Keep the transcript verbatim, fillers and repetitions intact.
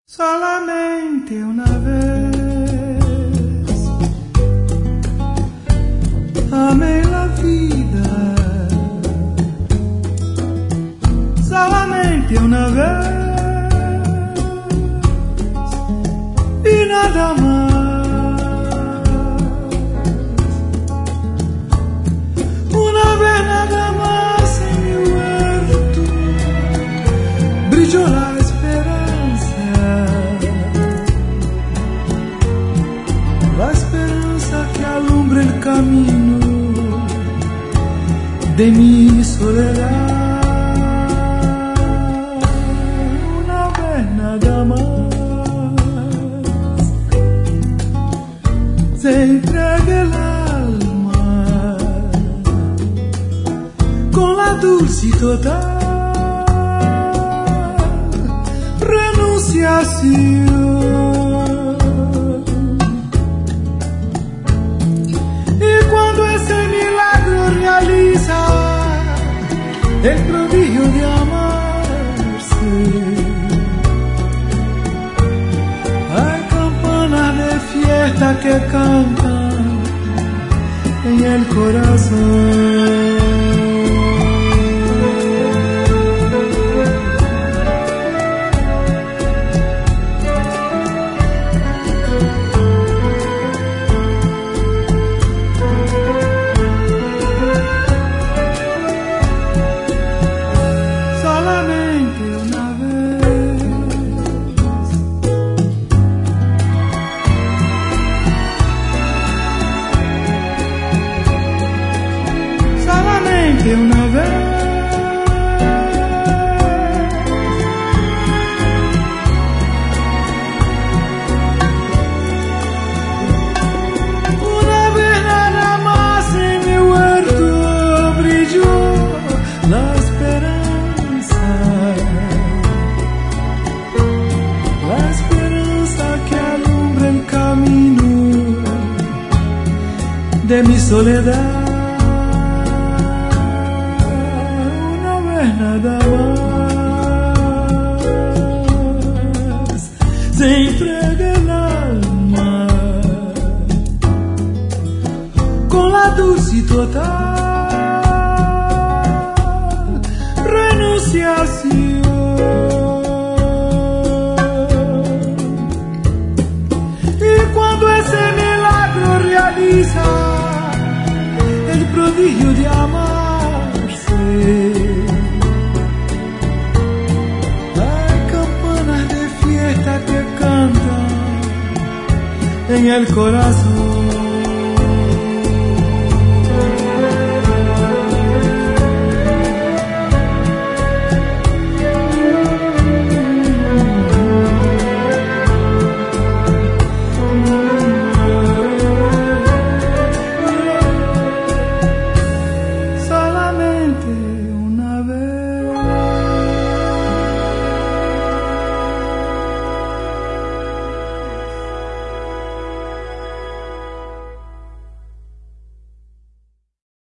Solamente una vez amé la vida, solamente una vez y nada más. Una vez nada más en mi huerto brilló la la esperanza que alumbra el camino de mi soledad. Una vez nada más se entrega el alma con la dulce y total renunciación. El prodigio de amarse, hay campanas de fiesta que cantan en el corazón. Una vez una vez nada más en mi huerto brilló la esperanza, la esperanza que alumbra el camino de mi soledad. Nada más se entrega el alma con la dulce y total renunciación. Y cuando ese milagro realiza el prodigio de amarse, que canta en el corazón.